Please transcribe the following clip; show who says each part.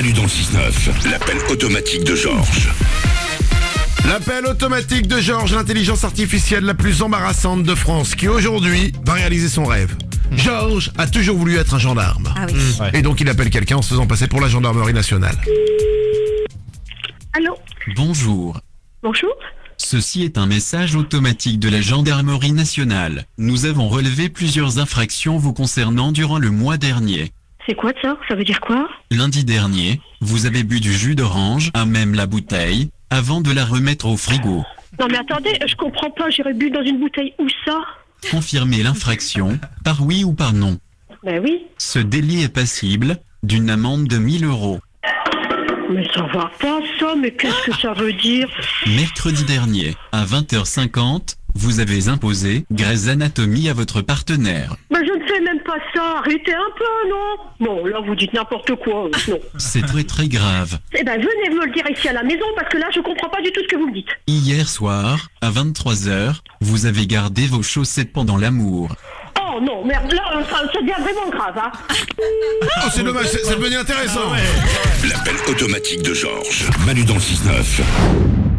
Speaker 1: Manu dans le 6-9, l'appel automatique de Georges.
Speaker 2: L'appel automatique de Georges, l'intelligence artificielle la plus embarrassante de France, qui aujourd'hui va réaliser son rêve. Georges a toujours voulu être un gendarme.
Speaker 3: Ah oui.
Speaker 2: Et donc il appelle quelqu'un en se faisant passer pour la gendarmerie nationale.
Speaker 4: Allô?
Speaker 5: Bonjour.
Speaker 4: Bonjour?
Speaker 5: Ceci est un message automatique de la gendarmerie nationale. Nous avons relevé plusieurs infractions vous concernant durant le mois dernier.
Speaker 4: C'est quoi ça? Ça veut dire quoi?
Speaker 5: Lundi dernier, vous avez bu du jus d'orange, à même la bouteille, avant de la remettre au frigo.
Speaker 4: Non mais attendez, je comprends pas, j'irais bu dans une bouteille, où ça?
Speaker 5: Confirmez l'infraction, par oui ou par non.
Speaker 4: Ben oui.
Speaker 5: Ce délit est passible d'une amende de 1 000 €.
Speaker 4: Mais ça va pas ça, mais qu'est-ce que ça veut dire?
Speaker 5: Mercredi dernier, à 20h50, vous avez imposé Grey's Anatomy à votre partenaire.
Speaker 4: Ben je ne fais même pas ça, arrêtez un peu, non? Non, là vous dites n'importe quoi, non.
Speaker 5: C'est très grave.
Speaker 4: Eh ben venez me le dire ici à la maison, parce que là je comprends pas du tout ce que vous me dites.
Speaker 5: Hier soir, à 23h, vous avez gardé vos chaussettes pendant l'amour.
Speaker 4: Oh non, merde, là ça devient vraiment grave, hein.
Speaker 2: Oh c'est dommage, c'est devenu intéressant.
Speaker 1: L'appel automatique de Georges. Manu dans le 6-9.